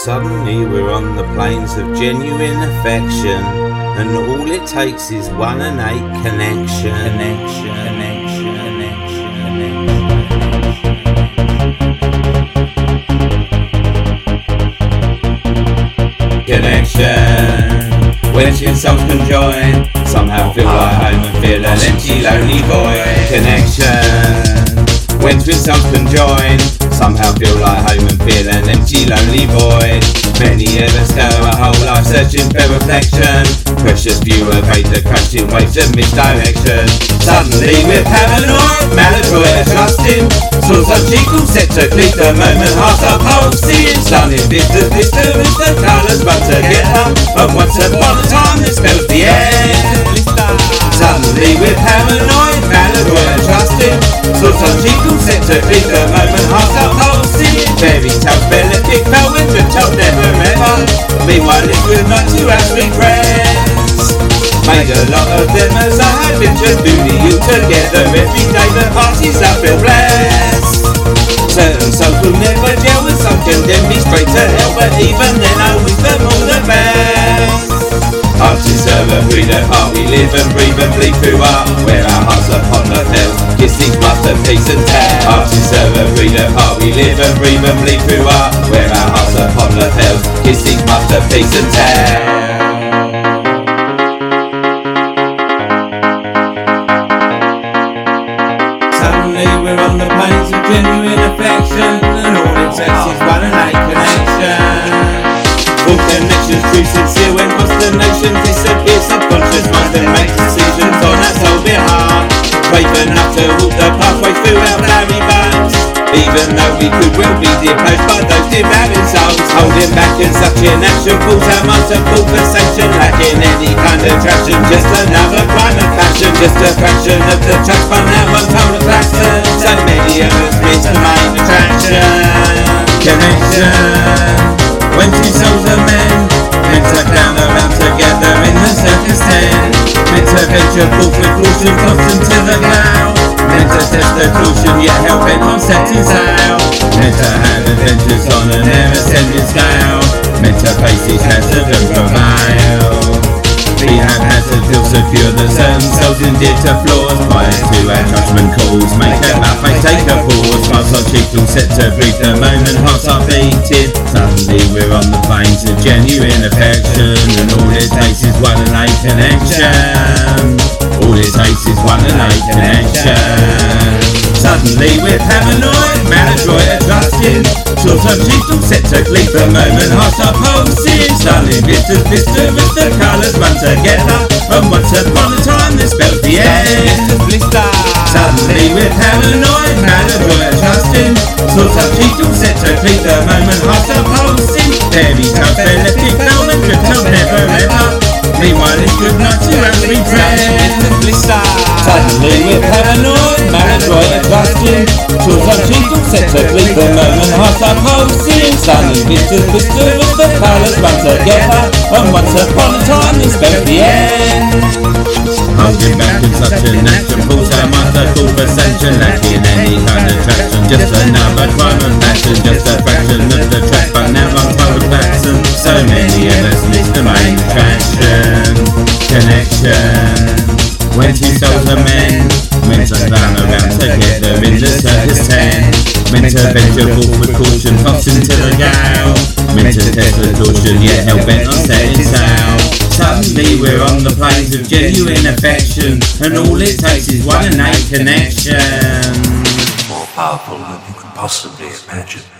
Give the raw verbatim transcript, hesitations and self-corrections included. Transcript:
Suddenly we're on the plains of genuine affection, and all it takes is one and eight connection. Connection, connection, connection, connection. Connection. When two souls conjoin, somehow feel like home and feel an empty, lonely void. Connection. When twin souls conjoin, somehow feel like home and feel an empty, lonely void. Many of us go our whole life searching for reflection. Precious few evade the crashing waves of misdirection. Suddenly we're paranoid, maladroit, trusting. Swords on cheekle set to bleed the moment, hearts are pulsing. Stunning vistas, vista, vista, colours run together. And once upon a time this spells the end. Suddenly we're paranoid, maladroit, trusting. Swords on cheekle set to bleed the moment, hearts are pulsing. Fairy tales, belleful, fell with the top never ever. Meanwhile it's good not to have regrets. Made a lot of them as I had been just booty you together. Every day the parties I feel blessed. Certain souls will never gel with some condemn me straight to hell, but even then I wish them all the best. Hearts deserve a freedom, heart we live and breathe and bleed through art, where our hearts upon the field, kiss these masterpiece and tell. Hearts deserve a freedom, heart we live and breathe and bleed through art, where our hearts upon the field, kiss these masterpiece and tell. Suddenly we're on the plains of genuine affection, and all it takes is one and eight connection. All connections true sincere when constellations disappear. Subconscious mind and make decisions on our soul behalf. Brave enough to walk the pathway through our blurry bones, even though we could well be deposed by those devouring souls. Holding back in such inaction pulls our minds to conversation, lacking any kind of traction. Just another crime of passion, just a fraction of the tracks by now untold of passion. So many of us miss the main attraction. Connection. When two souls are men, meant to clown around together in the circus tent. Meant to venture forth with caution, tossed into the cloud. Meant to test the caution, yet hell-bent on setting sail. Meant to have adventures on an ever-ascending scale. Meant to face these hands of them prevail. We have had to feel secure that certain souls endeared to flaws, prior to our judgment calls. Make a laugh, I take a pause. Smiles on cheek all set to breathe the moment, hearts are beating. Suddenly we're on the plains of genuine affection, and all it takes is one and eight connection. All it takes is one and eight connection. Suddenly we're paranoid, maladroit, trusting. Swords on cheek all set to bleed the moment, hearts are pulsing. Stunning vistas, vista, vista, colours run together, and once upon a time this spells the end. Suddenly we're paranoid, maladroit, trusting. Swords on cheek all set to bleed the moment, hearts are pulsing. Fairy tales, belleful, fell and drift till never ever. Meanwhile it's good not to have regret. Suddenly we're paranoid, maladroit, trusting. Swords on cheek all set to bleed the moment, hearts are pulsing. Stunning vistas, vista, vista, colours run together, and once upon a time this spells the end. Holding back in such an action pulls our minds to conversation, lacking any kind of traction. Just another crime of passion, just a fraction of the track, but now I'm told of action. So many of us miss the main attraction. Connection. When two souls are men, meant to clown around together in the circus tent. Meant to venture forth with caution, tossed into the gale. Meant to test the caution, yet hell-bent on setting sail. Suddenly we're on the plains of genuine affection, and all it takes is one and eight connection. More powerful than you can possibly imagine.